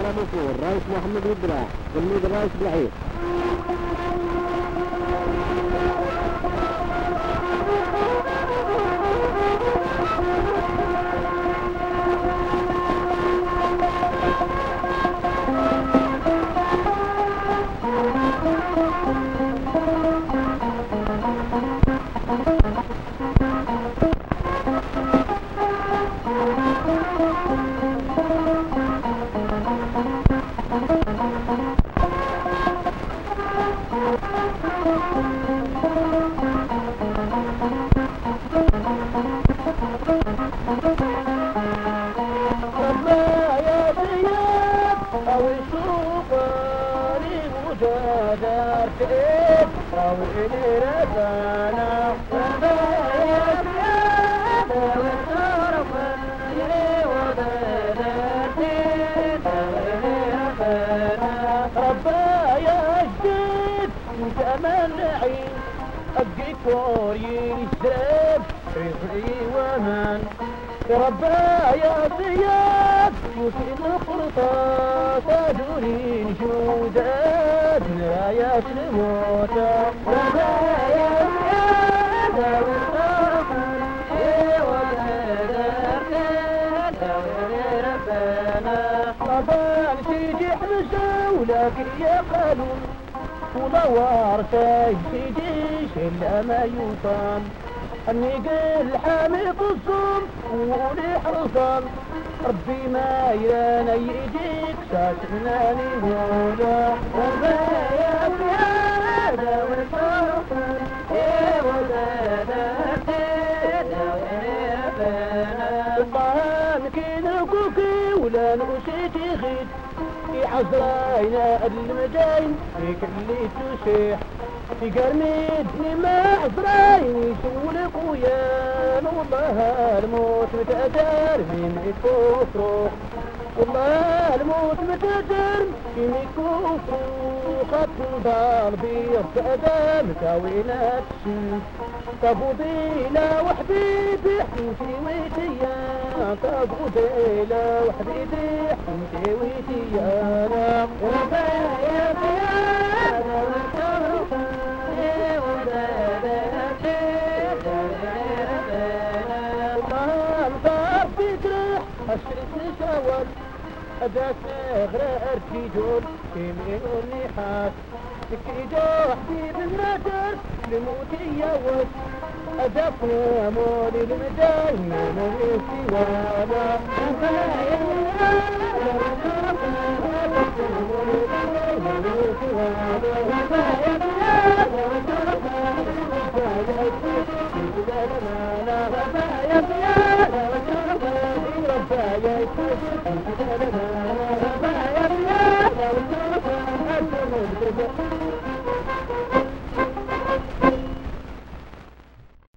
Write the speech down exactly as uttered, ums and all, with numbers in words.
على مصور الرئيس محمد الدراع تلميذ الرئيس بلعيد. ربا يا ضياف وفي الخلطة تدورين جودات رايات الموت. ربا يا ضياف والطرفان ربنا ربان سيدي حمزة ولكن يا قانون ودوار سيدي إلا ما يوصل أني قل حامق الصوم وولي حرصان ربي ما يرانا يجيك ساتناني هولا. ربا يا بيادا والطرفان يا ولادة الطعام كينا كوكي ولا نسيتي خيط في عزراينا المداين فيك اللي تسيح في قرميدني ما عزراين يسول خويا والله الموت متأدر في ميت كفرو. والله الموت متأدر في ميت كفرو خط ضربي ارتأدى متاوينات الشمس طبوضيلة وحبيبي حمتي ويتيا طبوضيلة وحبيبي حمتي ويتيا أنا ربا يا بيانا والطرفان أشرت نشاول أداك غير تيجول في مين والنحاس تكيجو حبيب النادر لموتي يوت أداك مولي المداي من الاستوانا. ربا يا